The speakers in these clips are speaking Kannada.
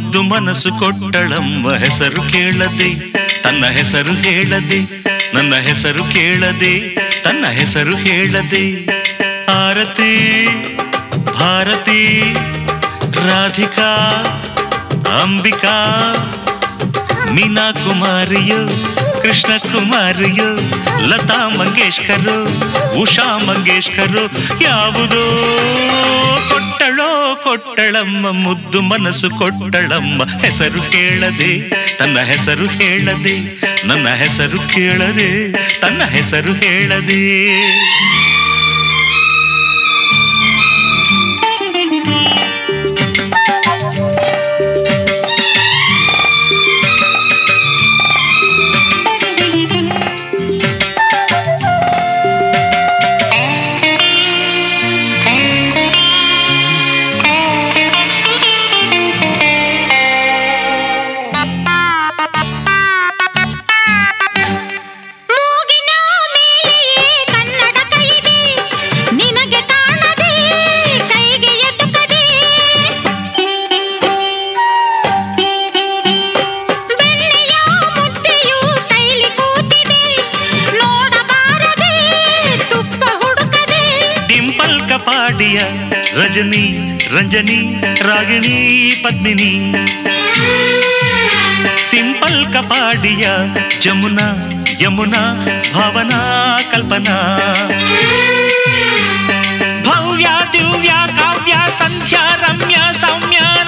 ಮುದ್ದು ಮನಸ್ಸು ಕೊಟ್ಟಳಮ್ಮ ಹೆಸರು ಕೇಳದೆ ತನ್ನ ಹೆಸರು ಹೇಳದೆ ನನ್ನ ಹೆಸರು ಕೇಳದೆ ತನ್ನ ಹೆಸರು ಹೇಳದೆ ಆರತಿ ಭಾರತಿ ರಾಧಿಕಾ ಅಂಬಿಕಾ ಮೀನಾ ಕುಮಾರಿಯೋ ಕೃಷ್ಣ ಕುಮಾರಿಯೋ ಲತಾ ಮಂಗೇಶ್ಕರು ಉಷಾ ಮಂಗೇಶ್ಕರು ಯಾವುದೋ ಕೊಟ್ಟಳಮ್ಮ ಮುದ್ದು ಮನಸ್ಸು ಕೊಟ್ಟಳಮ್ಮ ಹೆಸರು ಕೇಳದೆ ತನ್ನ ಹೆಸರು ಹೇಳದೆ ನನ್ನ ಹೆಸರು ಕೇಳದೆ ತನ್ನ ಹೆಸರು ಹೇಳದೆ ಪಾಡಿಯ ರಜನಿ ರಂಜನಿ ರಾಗಿಣಿ ಪದ್ಮಿನಿ ಸಿಂಪಲ್ ಕಪಾಡಿಯ ಜಮುನಾ ಯಮುನಾ ಭಾವನಾ ಕಲ್ಪನಾ ಭವ್ಯ ದಿವ್ಯ ಕಾವ್ಯ ಸಂಧ್ಯಾ ರಮ್ಯ ಸೌಮ್ಯಾನ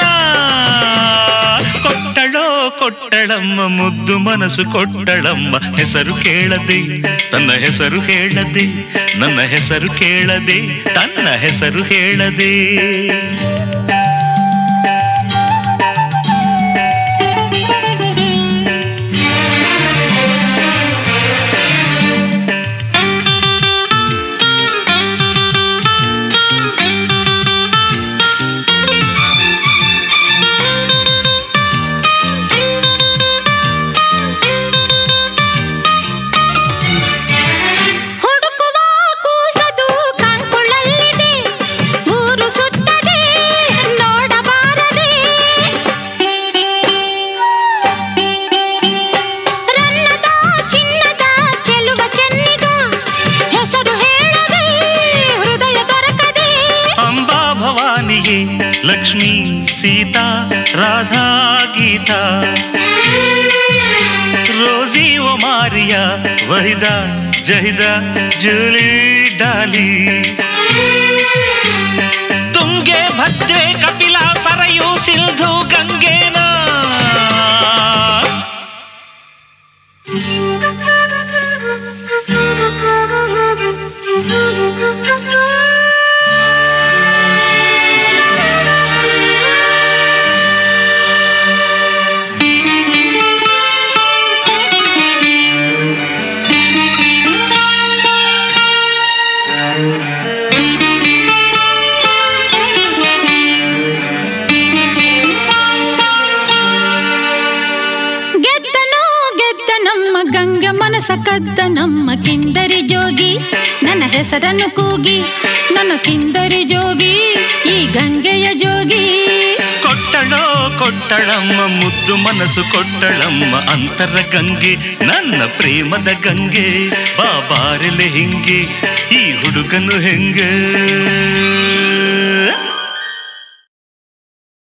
ಕೊಟ್ಟಳಮ್ಮ ಮುದ್ದು ಮನಸ್ಸು ಕೊಟ್ಟಳಮ್ಮ ಹೆಸರು ಕೇಳದೆ ತನ್ನ ಹೆಸರು ಹೇಳದೆ ನನ್ನ ಹೆಸರು ಕೇಳದೆ ತನ್ನ ಹೆಸರು ಹೇಳದೆ ಲಕ್ಷ್ಮೀ ಸೀತಾ ರಾಧಾ ಗೀತಾ ರೋಜಿ ಒಮಾರಿಯಾ ವಹಿದಾ ಜಹಿದಾ ಜೂಲಿ ಡಾಲಿ ತುಂಗೆ ಭದ್ರೆ ಕಪಿಲಾ ಸರಯು ಸಿಂಧು ಗಂಗೇನಾ ಗಂಗೆ ಮನಸ ಕದ್ದ ನಮ್ಮ ಕಿಂದರಿ ಜೋಗಿ ನನ್ನ ಹೆಸರನ್ನು ಕೂಗಿ ನನ್ನ ಕಿಂದರಿ ಜೋಗಿ ಈ ಗಂಗೆಯ ಜೋಗಿ ಕೊಟ್ಟಳಮ್ಮ ಮುದ್ದು ಮನಸ್ಸು ಕೊಟ್ಟಳಮ್ಮ ಅಂತರ ಗಂಗೆ ನನ್ನ ಪ್ರೇಮದ ಗಂಗೆ ಬಾಬಾರೆಲೆ ಹಿಂಗೆ ಈ ಹುಡುಗನು ಹೆಂಗೆ